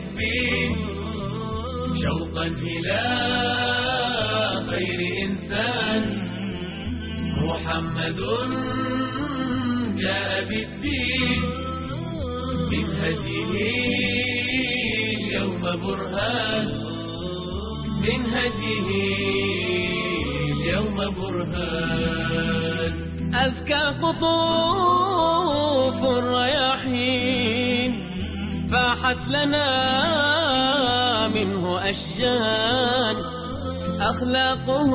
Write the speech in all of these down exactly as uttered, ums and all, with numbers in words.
المحبين شوقا إلى خير إنسان محمد جاء بالدين من هديه اليوم برهان من هديه اليوم برهان أزكى قطوف الرياحين فاحت لنا منه أشجان أخلاقه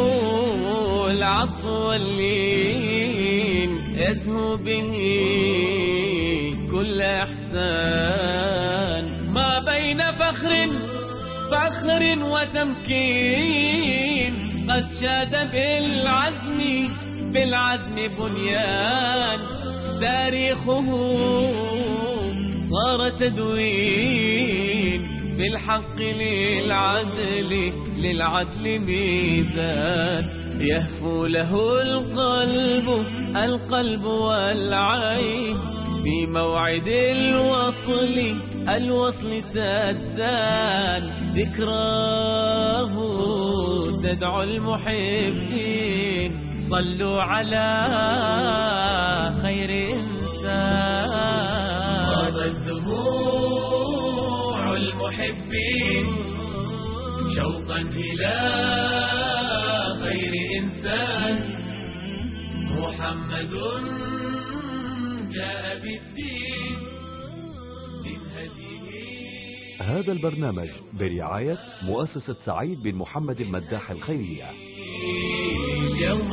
العطف واللين يزهو به كل إحسان ما بين فخر فخر وتمكين قد شاد بالعزم بالعزم بنيان تاريخه صار تدوين بالحق للعدل للعدل ميزان يهفو له القلب القلب والعين في موعد الوصل الوصل سدان ذكراه تدعو المحبين صلوا على خير إنسان غابت دموع المحبين شوقا إلى خير إنسان محمد جاء بالدين من هديه. هذا البرنامج برعاية مؤسسة سعيد بن محمد المداح الخيرية. اليوم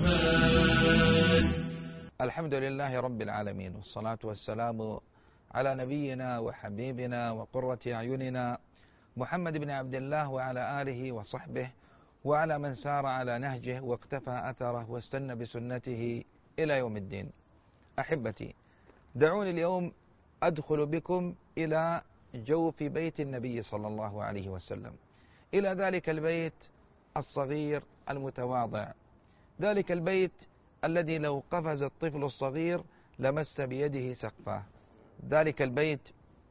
برهان. الحمد لله رب العالمين، والصلاة والسلام على نبينا وحبيبنا وقرة أعيننا محمد بن عبد الله وعلى آله وصحبه وعلى من سار على نهجه واقتفى أثره واستنى بسنته إلى يوم الدين. أحبتي، دعوني اليوم أدخل بكم إلى جوف بيت النبي صلى الله عليه وسلم، إلى ذلك البيت الصغير المتواضع، ذلك البيت الذي لو قفز الطفل الصغير لمس بيده سقفه، ذلك البيت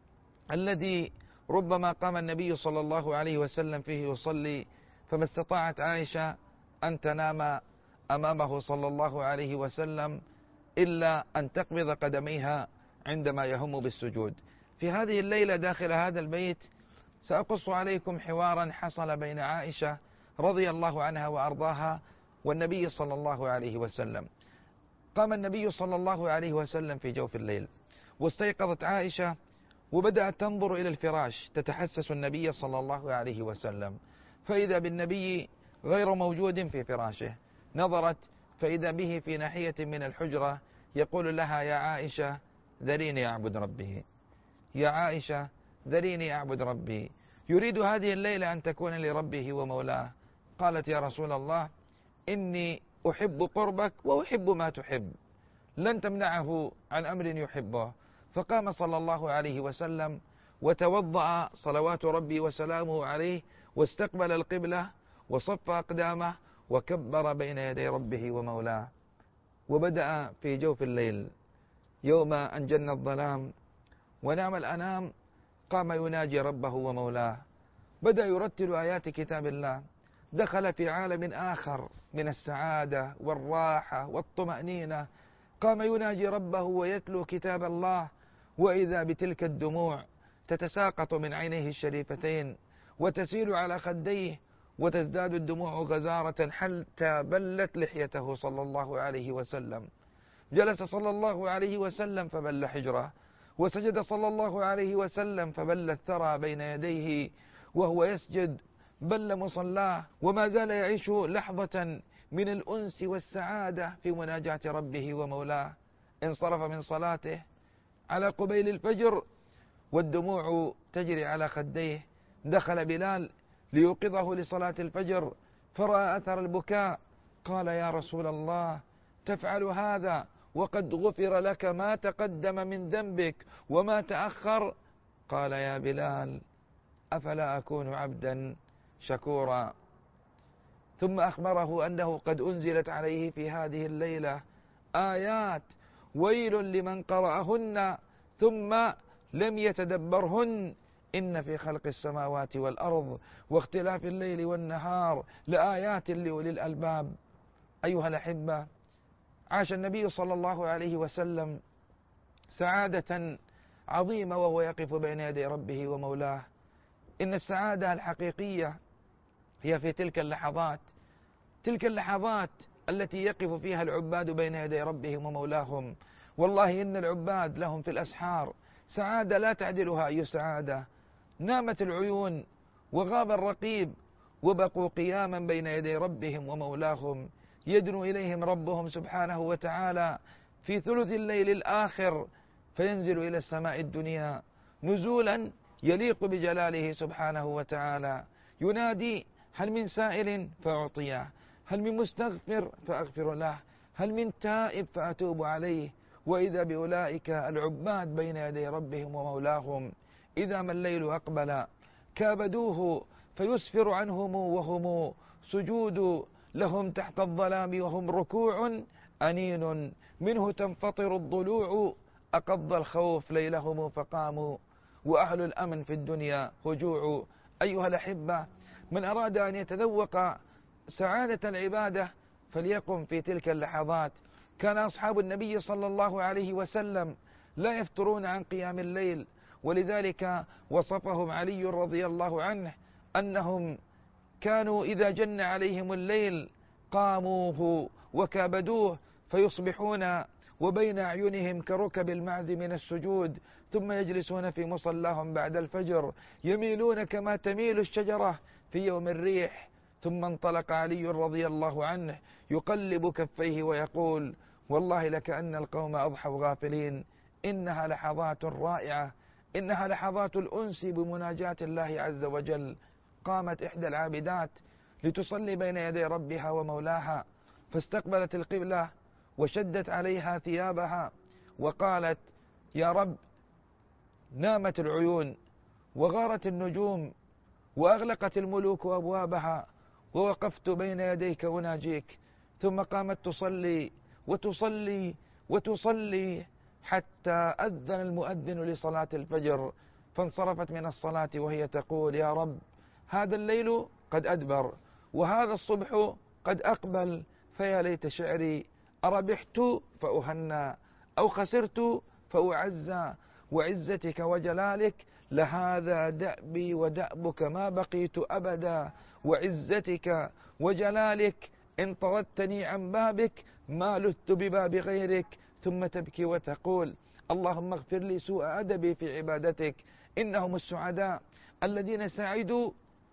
الذي ربما قام النبي صلى الله عليه وسلم فيه يصلي فما استطاعت عائشة أن تنام أمامه صلى الله عليه وسلم إلا أن تقبض قدميها عندما يهم بالسجود. في هذه الليلة داخل هذا البيت سأقص عليكم حوارا حصل بين عائشة رضي الله عنها وأرضاها والنبي صلى الله عليه وسلم. قام النبي صلى الله عليه وسلم في جوف الليل، واستيقظت عائشة وبدأت تنظر إلى الفراش تتحسس النبي صلى الله عليه وسلم، فإذا بالنبي غير موجود في فراشه. نظرت فإذا به في ناحية من الحجرة يقول لها: يا عائشة ذريني أعبد ربي، يا عائشة ذريني أعبد ربي. يريد هذه الليلة أن تكون لربه ومولاه. قالت: يا رسول الله، إني أحب قربك وأحب ما تحب، لن تمنعه عن أمر يحبه. فقام صلى الله عليه وسلم وتوضأ صلوات ربي وسلامه عليه، واستقبل القبلة وصف أقدامه وكبر بين يدي ربه ومولاه. وبدأ في جوف الليل يوم أن جن الظلام ونعم الأنام قام يناجي ربه ومولاه، بدأ يرتل آيات كتاب الله، دخل في عالم آخر من السعادة والراحة والطمأنينة. قام يناجي ربه ويتلو كتاب الله، وإذا بتلك الدموع تتساقط من عينيه الشريفتين وتسيل على خديه، وتزداد الدموع غزارة حتى بلت لحيته صلى الله عليه وسلم. جلس صلى الله عليه وسلم فبل حجره، وسجد صلى الله عليه وسلم فبل الثرى بين يديه وهو يسجد، بل مصلاه، وما زال يعيش لحظة من الأنس والسعادة في مناجاة ربه ومولاه. انصرف من صلاته على قبيل الفجر والدموع تجري على خديه. دخل بلال ليوقظه لصلاة الفجر فرأى أثر البكاء، قال: يا رسول الله، تفعل هذا وقد غفر لك ما تقدم من ذنبك وما تأخر؟ قال: يا بلال، أفلا أكون عبدا شكورا. ثم أخبره أنه قد أنزلت عليه في هذه الليلة آيات ويل لمن قرأهن ثم لم يتدبرهن إن في خلق السماوات والأرض واختلاف الليل والنهار لآيات لأولي الألباب. أيها الأحبة، عاش النبي صلى الله عليه وسلم سعادة عظيمة وهو يقف بين يدي ربه ومولاه. إن السعادة الحقيقية هي في تلك اللحظات، تلك اللحظات التي يقف فيها العباد بين يدي ربهم ومولاهم. والله إن العباد لهم في الأسحار سعادة لا تعدلها أي سعادة. نامت العيون وغاب الرقيب وبقوا قياما بين يدي ربهم ومولاهم، يدنو إليهم ربهم سبحانه وتعالى في ثلث الليل الآخر، فينزل إلى السماء الدنيا نزولا يليق بجلاله سبحانه وتعالى، ينادي: هل من سائل فأعطيه، هل من مستغفر فأغفر له، هل من تائب فأتوب عليه. وإذا بأولئك العباد بين يدي ربهم ومولاهم إذا ما الليل أقبل كابدوه فيسفر عنهم وهم سجود لهم تحت الظلام وهم ركوع أنين منه تنفطر الضلوع أقض الخوف ليلهم فقاموا وأهل الأمن في الدنيا هجوع. أيها الأحبة، من أراد أن يتذوق سعادة العبادة فليقم في تلك اللحظات. كان أصحاب النبي صلى الله عليه وسلم لا يفترون عن قيام الليل، ولذلك وصفهم علي رضي الله عنه أنهم كانوا إذا جن عليهم الليل قاموه وكابدوه فيصبحون وبين أعينهم كركب المعز من السجود، ثم يجلسون في مصلاهم بعد الفجر يميلون كما تميل الشجرة في يوم الريح. ثم انطلق علي رضي الله عنه يقلب كفيه ويقول: والله لكأن القوم أضحوا غافلين، إنها لحظات رائعة، إنها لحظات الأنس بمناجاة الله عز وجل. قامت إحدى العابدات لتصلي بين يدي ربها ومولاها، فاستقبلت القبلة وشدت عليها ثيابها وقالت: يا رب، نامت العيون وغارت النجوم وأغلقت الملوك أبوابها ووقفت بين يديك أناجيك. ثم قامت تصلي وتصلي وتصلي حتى أذن المؤذن لصلاة الفجر، فانصرفت من الصلاة وهي تقول: يا رب، هذا الليل قد أدبر وهذا الصبح قد أقبل، فيا ليت شعري أربحت فأهنى أو خسرت فأعزى، وعزتك وجلالك لهذا دأبي ودأبك ما بقيت أبدا، وعزتك وجلالك إن طردتني عن بابك ما لذت بباب غيرك. ثم تبكي وتقول: اللهم اغفر لي سوء أدبي في عبادتك. إنهم السعداء الذين سعدوا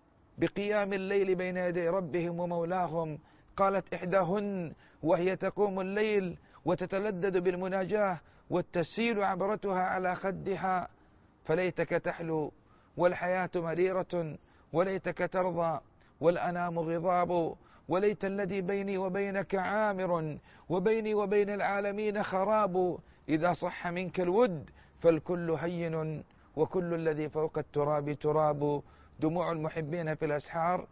بقيام الليل بين يدي ربهم ومولاهم. قالت إحداهن وهي تقوم الليل وتتلذذ بالمناجاة والتسيل عبرتها على خدها: فليتك تحلو والحياة مريرة، وليتك ترضى والأنام غضاب، وليت الذي بيني وبينك عامر، وبيني وبين العالمين خراب. إذا صح منك الود فالكل هين، وكل الذي فوق التراب تراب. دموع المحبين في الأسحار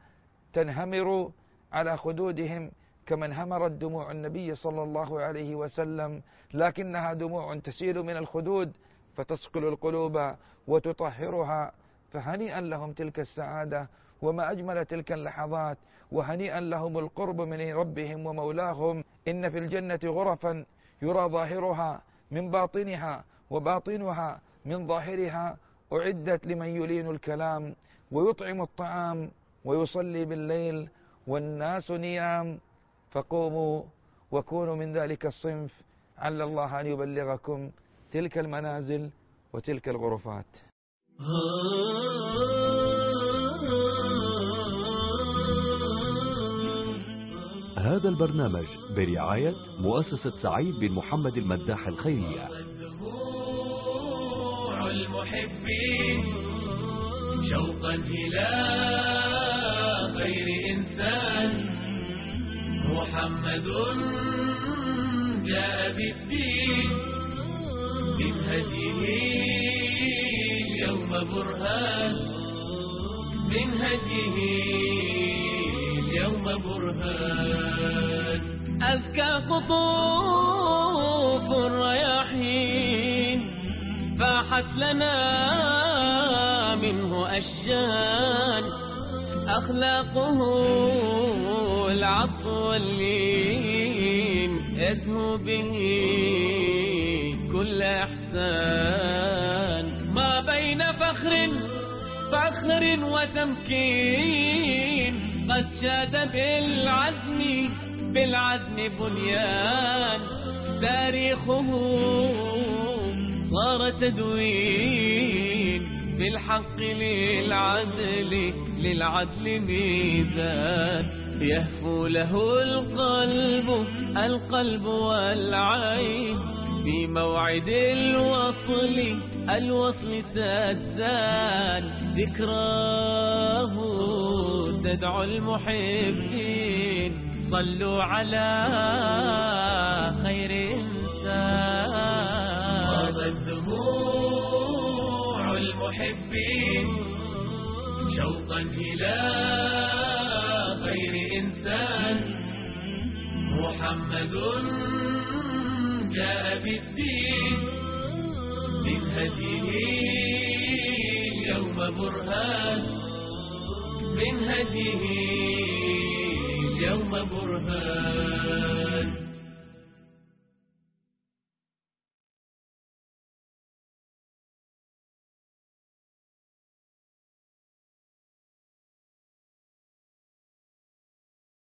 تنهمر على خدودهم كما انهمرت دموع النبي صلى الله عليه وسلم، لكنها دموع تسيل من الخدود فتسقل القلوب وتطهرها. فهنيئا لهم تلك السعادة، وما أجمل تلك اللحظات، وهنيئا لهم القرب من ربهم ومولاهم. إن في الجنة غرفا يرى ظاهرها من باطنها وباطنها من ظاهرها، أعدت لمن يلين الكلام ويطعم الطعام ويصلي بالليل والناس نيام. فقوموا وكونوا من ذلك الصنف، عل الله أن يبلغكم تلك المنازل وتلك الغرفات. هذا البرنامج برعاية مؤسسة سعيد بن محمد المداح الخيرية. المحبين شوقا إلى خير إنسان محمد جاء بالدين من هديه اليوم برهان، من هديه اليوم برهان. أزكى قطوف الرياحين فاحت لنا منه وأشجان، أخلاقه العطف واللين، يزهو به كل إحسان. ما بين فخر فخر وتمكين، قد شاد بالعزم بالعزم بنيان. تاريخه صار تدوين، بالحق للعدل للعدل ميزان. يهفو له القلب القلب والعين، في موعد الوصل الوصل تزدان. ذكراه تدعو المحبين، صلوا على خير إنسان. غابت دموع المحبين شوقا إلى خير إنسان. محمد جاء بالدين، من هديه اليوم برهان، من هديه اليوم برهان.